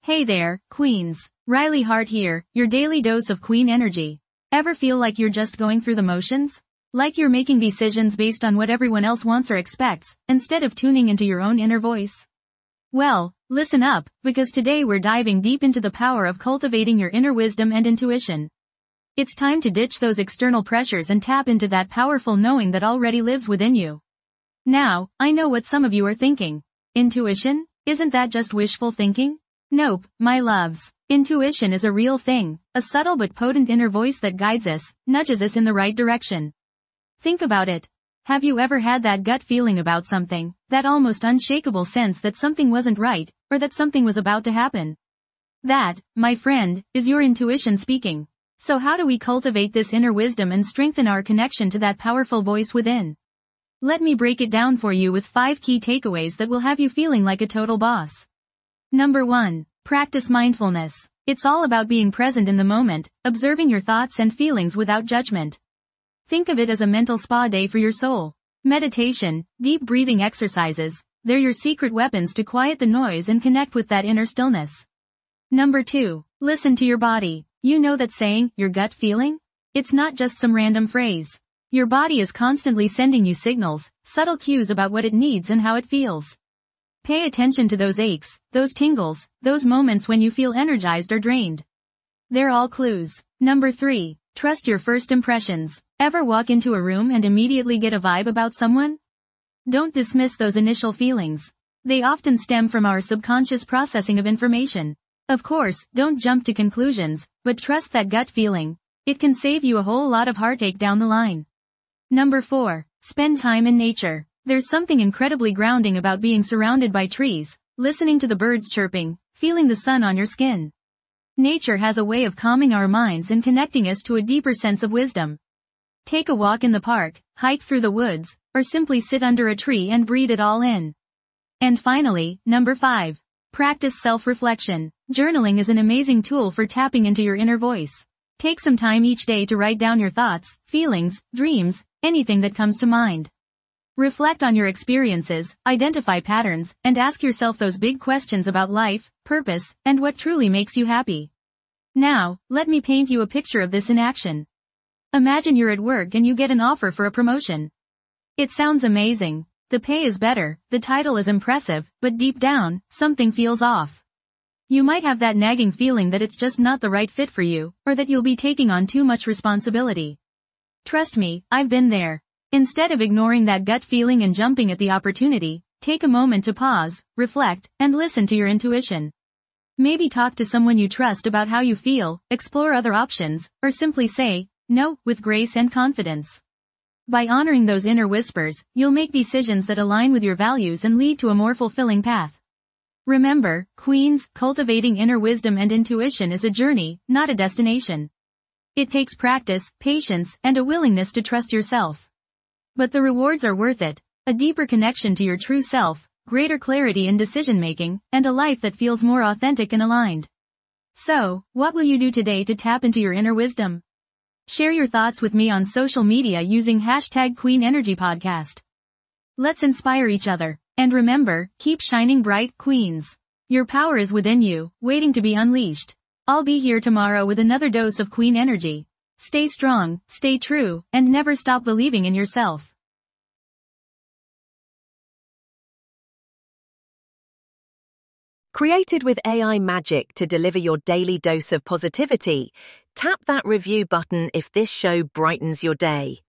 Hey there, Queens. Riley Hart here, your daily dose of Queen energy. Ever feel like you're just going through the motions? Like you're making decisions based on what everyone else wants or expects, instead of tuning into your own inner voice? Well, listen up, because today we're diving deep into the power of cultivating your inner wisdom and intuition. It's time to ditch those external pressures and tap into that powerful knowing that already lives within you. Now, I know what some of you are thinking. Intuition? Isn't that just wishful thinking? Nope, my loves. Intuition is a real thing, a subtle but potent inner voice that guides us, nudges us in the right direction. Think about it. Have you ever had that gut feeling about something, that almost unshakable sense that something wasn't right, or that something was about to happen? That, my friend, is your intuition speaking. So how do we cultivate this inner wisdom and strengthen our connection to that powerful voice within? Let me break it down for you with 5 key takeaways that will have you feeling like a total boss. Number 1. Practice mindfulness. It's all about being present in the moment, observing your thoughts and feelings without judgment. Think of it as a mental spa day for your soul. Meditation, deep breathing exercises, they're your secret weapons to quiet the noise and connect with that inner stillness. Number 2. Listen to your body. You know that saying, your gut feeling? It's not just some random phrase. Your body is constantly sending you signals, subtle cues about what it needs and how it feels. Pay attention to those aches, those tingles, those moments when you feel energized or drained. They're all clues. Number 3. Trust your first impressions. Ever walk into a room and immediately get a vibe about someone? Don't dismiss those initial feelings. They often stem from our subconscious processing of information. Of course, don't jump to conclusions, but trust that gut feeling. It can save you a whole lot of heartache down the line. Number 4. Spend time in nature. There's something incredibly grounding about being surrounded by trees, listening to the birds chirping, feeling the sun on your skin. Nature has a way of calming our minds and connecting us to a deeper sense of wisdom. Take a walk in the park, hike through the woods, or simply sit under a tree and breathe it all in. And finally, number 5. Practice self-reflection. Journaling is an amazing tool for tapping into your inner voice. Take some time each day to write down your thoughts, feelings, dreams, anything that comes to mind. Reflect on your experiences, identify patterns, and ask yourself those big questions about life, purpose, and what truly makes you happy. Now, let me paint you a picture of this in action. Imagine you're at work and you get an offer for a promotion. It sounds amazing. The pay is better, the title is impressive, but deep down, something feels off. You might have that nagging feeling that it's just not the right fit for you, or that you'll be taking on too much responsibility. Trust me, I've been there. Instead of ignoring that gut feeling and jumping at the opportunity, take a moment to pause, reflect, and listen to your intuition. Maybe talk to someone you trust about how you feel, explore other options, or simply say, no, with grace and confidence. By honoring those inner whispers, you'll make decisions that align with your values and lead to a more fulfilling path. Remember, Queens, cultivating inner wisdom and intuition is a journey, not a destination. It takes practice, patience, and a willingness to trust yourself. But the rewards are worth it. A deeper connection to your true self, greater clarity in decision-making, and a life that feels more authentic and aligned. So, what will you do today to tap into your inner wisdom? Share your thoughts with me on social media using #QueenEnergyPodcast. Let's inspire each other. And remember, keep shining bright, Queens. Your power is within you, waiting to be unleashed. I'll be here tomorrow with another dose of Queen energy. Stay strong, stay true, and never stop believing in yourself. Created with AI magic to deliver your daily dose of positivity, tap that review button if this show brightens your day.